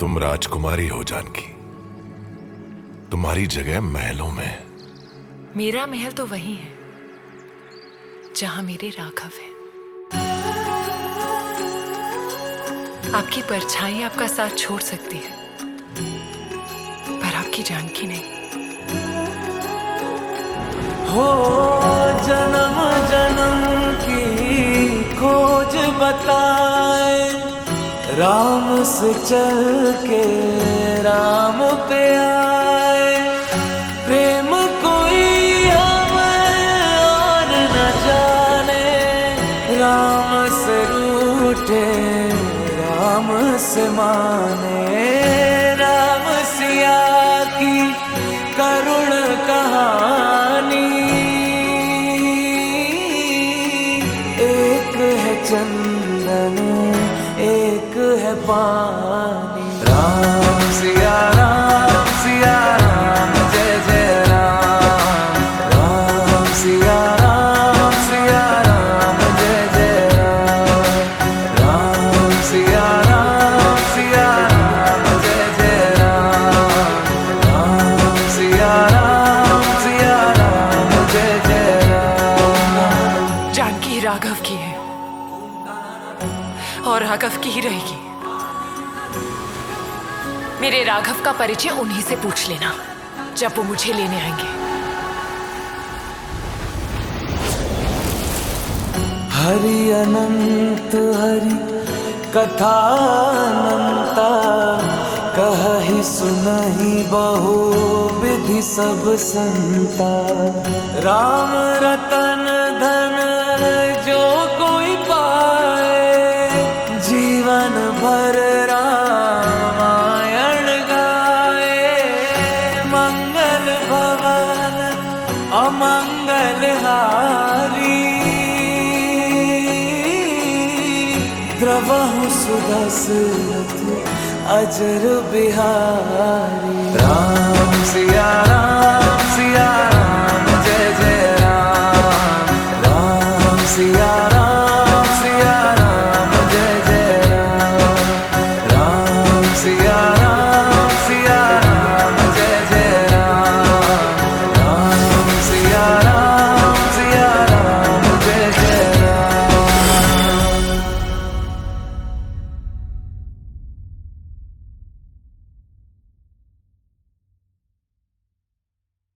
तुम राजकुमारी हो जानकी, तुम्हारी जगह महलों में। मेरा महल तो वही है जहां मेरे राघव है। आपकी परछाई आपका साथ छोड़ सकती है, पर आपकी जानकी नहीं। हो जन्म जन्म की खोज बताए, राम से चल के राम पे आए। प्रेम कोई हमें और न जाने, राम से रूठे राम से माने। राम सिया की करुण कहानी, एक है चंदन एक है पानी। राम सिया राम जय जय राम। राम सिया राम जय जय राम। राम सिया राम जय जय राम। राम सिया राम जय जय राम। जानकी राघव की है और राघव की ही रहेगी। मेरे राघव का परिचय उन्हीं से पूछ लेना जब वो मुझे लेने आएंगे। हरि अनंत हरि कथा अनंता, कहि सुनहि बहु विधि सब संता। राम रतन धन जो कोई पाए, जीवन भर रामायण गाए। मंगल भवन अमंगल हारी, द्रवहु सुदशरथ अजर बिहारी। राम सिया राम जय जय राम। राम सिया